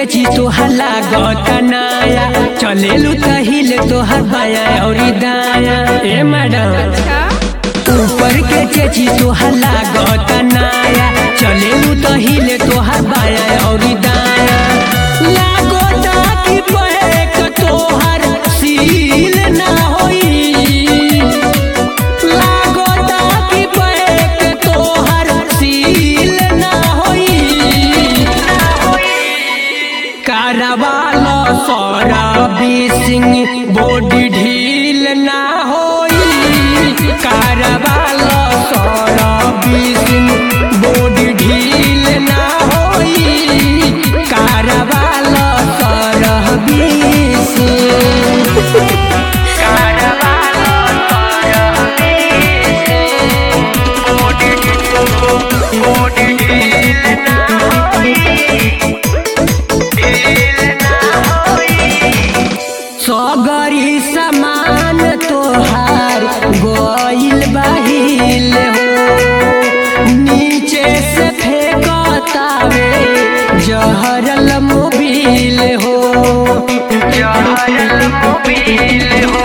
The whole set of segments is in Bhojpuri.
चेची तोहर लागत नाया, चलेलू तहिल तोहर बाया और दाया। ए मैडम ऊपर के चेची तोहर लागत नाया, चलेलू तहिल तोहर बाया और दाया। लागता कि बैक तोहर सील ना होई, लागता कि बैक तोहर सील ना होई। कारवालो सर्विसिंग बॉडी ढील ना होई, कारवालो सर्विसिंग बॉडी ढील ना होई, कारवालो सर्विसिंग। सगरी समान तोहार गोइल बहिल हो, नीचे से फेंकतावे जहरल मोबिल हो, जहरल मोबिल हो।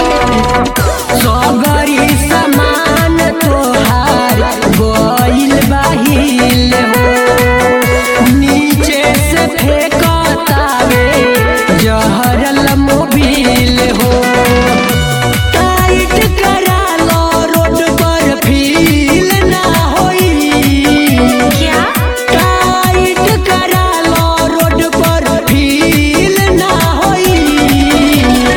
सगरी समान तोहार गोइल बहिल हो, नीचे से फेंकतावे जहरल मोबिल हो। टाइट करा लो रोड पर फील ना होई, क्या टाइट करा लो रोड पर फील ना होई।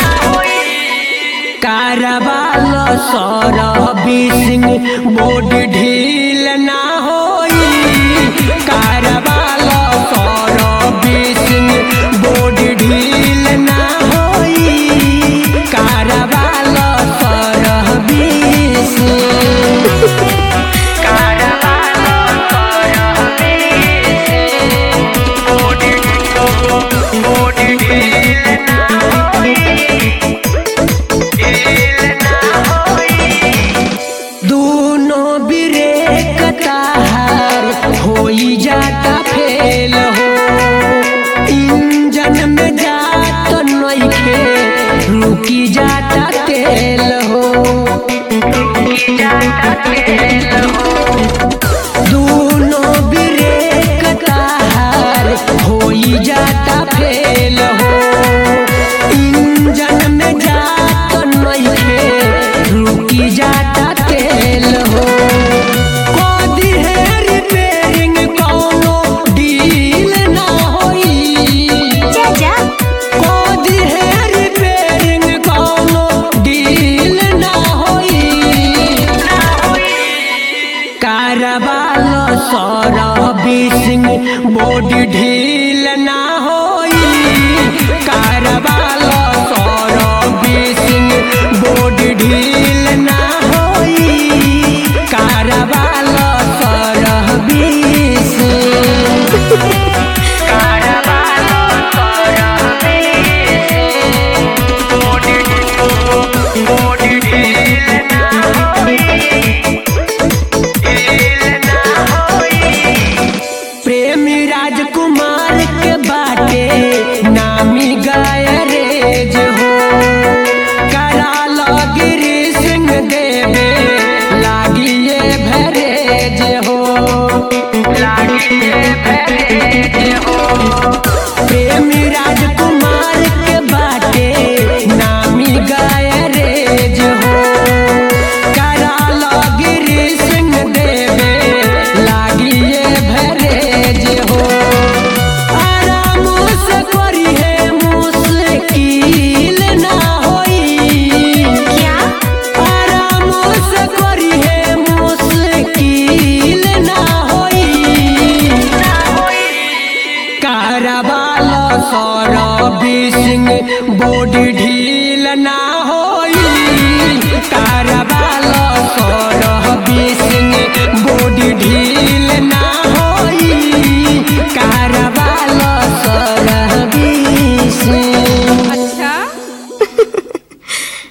कारवालो सर्विसिंग बॉडी ढील ना होई, कारवालो सर्विसिंग बॉडी ढील ना होई, कारवालो सर्विसिंग। दोनों ब्रेक ताहार होई जाता फेल हो, इंजन में जात नइखे रुकी जाता तेल हो, रुकी जाता तेल हो। दोनों ब्रेक ताहार होई जाता फेल हो, इंजन में जात नइखे रुकी जाता तेल हो। कदी है रिपेयरिंग कौनो डील ना होई, कदी है रिपेयरिंग कौनो डील ना होई। कारवालो सर्विसिंग बॉडी ढील ना होई, कारवालो सर्विसिंग बॉडी ढील ना होई, कारवालो सर्विसिंग। प्रेमी राजकुमार के बाटे नामी गैरेज हो, करा गिरी सिंह देवे लागिए भरेज हो, लागिए भरेज हो।